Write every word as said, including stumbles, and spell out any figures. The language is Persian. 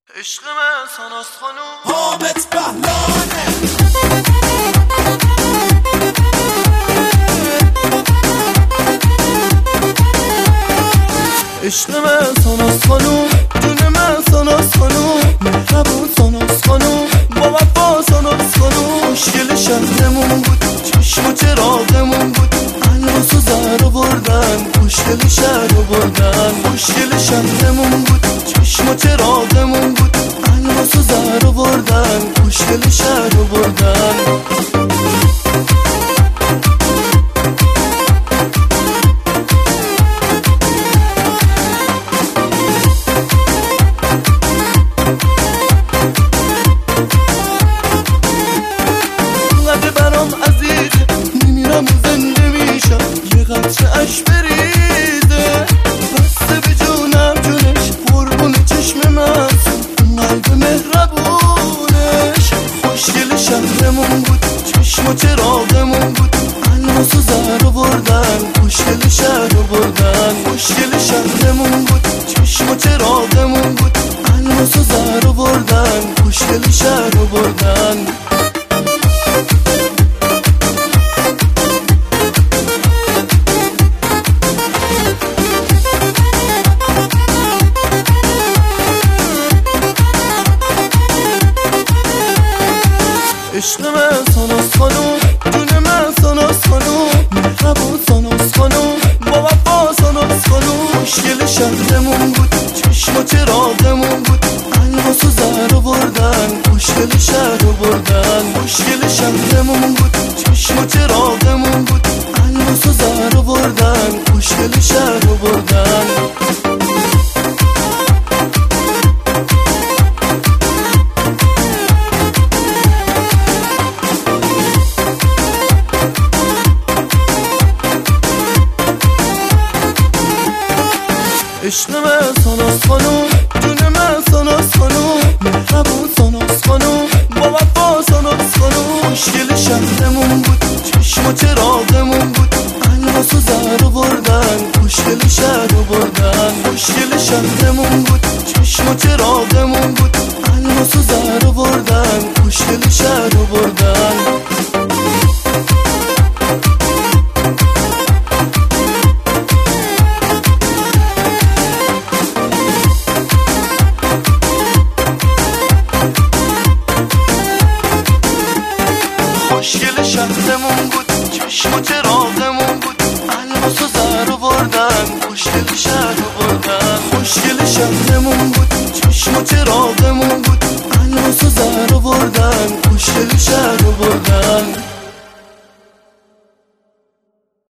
عشق من ساناس خانوم حامد بهلانه عشق من ساناس خانوم جون من ساناس خانوم مهربون ساناس خانوم با وفا ساناس خانوم مشکل شهرمون بود چشم و چراغمون بود الماس و زهر بردن مشکل شهر بردن مشکل شهرمون بود چشم و چراغمون بود الماس و زهر بردن مشکل شهر بردن اش بریزه بسته به جونم جونش قربون چشم من قلب مهربونش خوشگل شهرمون بود چشم و چراغمون بود الماس و زهر بردن خوشگل شهر بردن خوشگل شهرمون بود چشم و چراغمون بود الماس و زهر بردن خوشگل شهر بردن عشق من ساناس خانوم جون من ساناس خانوم مهربون ساناس خانوم با وفا ساناس خانوم مشکل شهرمون بود چشم و چراغمون بود الماس و زهر بردن مشکل شهر بردن مشکل شهرمون بود چشم و چراغمون بود الماس و زهر بردن مشکل شهر بردن عشق من ساناس خانوم جون من ساناس خانوم مهربون ساناس خانوم با وفا ساناس خانوم مشکل شهرمون بود چشم و چراغمون بود الماس و زهر بردن مشکل شهر بردن مشکل شهرمون بود چشم و چراغمون بود الماس و زهر بردن مشکل شهر بردن مشکل شهرمون بود چشم و چراغمون بود الماس و زهر بردن مشکل شهر بردن مشکل شهرمون بود چشم و چراغمون